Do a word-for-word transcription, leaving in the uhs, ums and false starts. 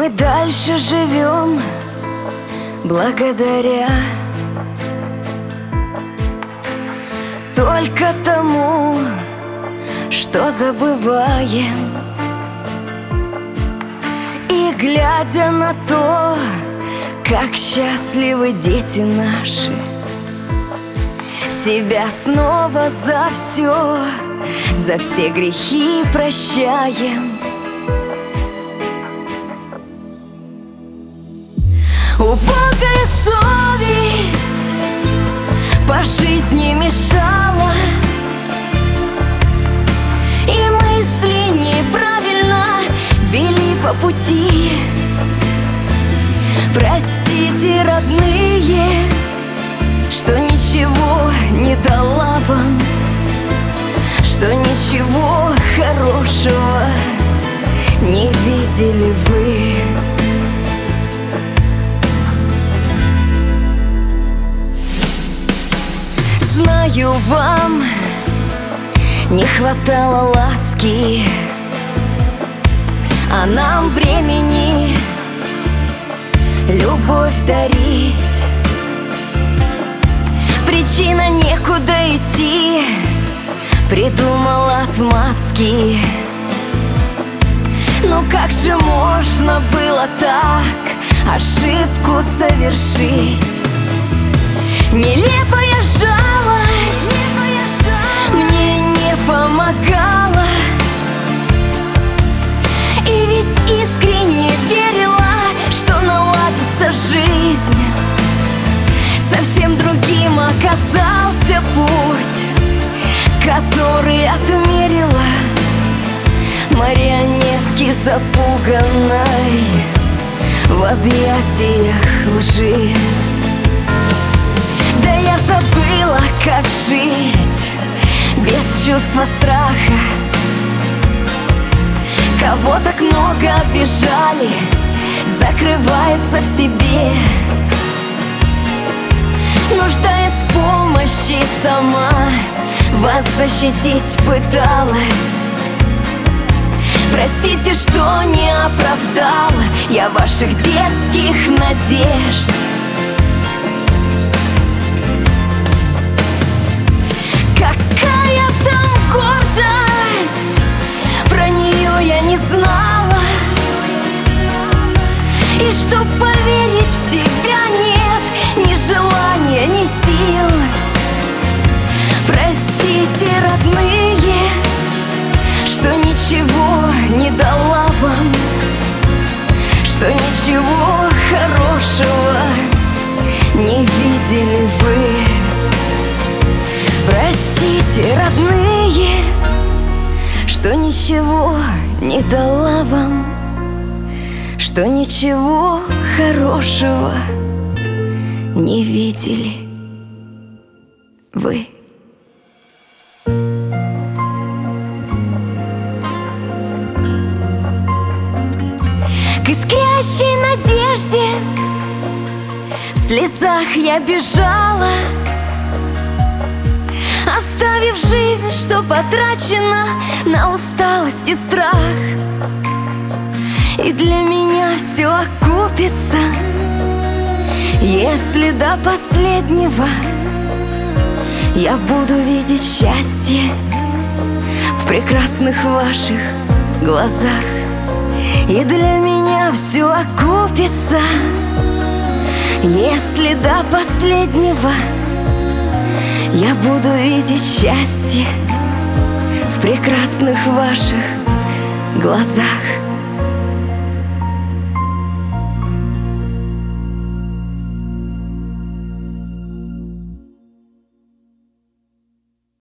Мы дальше живем благодаря только тому, что забываем. И глядя на то, как счастливы дети наши, себя снова за все, за все грехи прощаем. Убогая совесть по жизни мешала, и мысли неправильно вели по пути. Простите, родные, что ничего не дала вам, что ничего хорошего не видели вы. Знаю, вам не хватало ласки, а нам времени любовь дарить. Причина некуда идти, придумала отмазки. Ну как же можно было так ошибку совершить? Нелепая жалость мне не помогала, и ведь искренне верила, что наладится жизнь. Совсем другим оказался путь, который отмерила марионетки запуганной в объятиях лжи. Да я забыла, как жить без чувства страха. Кого так много обижали, закрывается в себе, нуждаясь в помощи, сама вас защитить пыталась. Простите, что не оправдала я ваших детских надежд. Какая там гордость, про нее я не знала. И чтоб поверить в себя, нет ни желания, ни сил. Простите, родные, что ничего не дала вам, что ничего хорошего не видели вы. Простите, родные, что ничего не дала вам, что ничего хорошего не видели вы. К искрящей надежде в слезах я бежала, оставив жизнь, что потрачена на усталость и страх. И для меня все окупится, если до последнего я буду видеть счастье в прекрасных ваших глазах. И для меня все окупится, если до последнего я буду видеть счастье в прекрасных ваших глазах.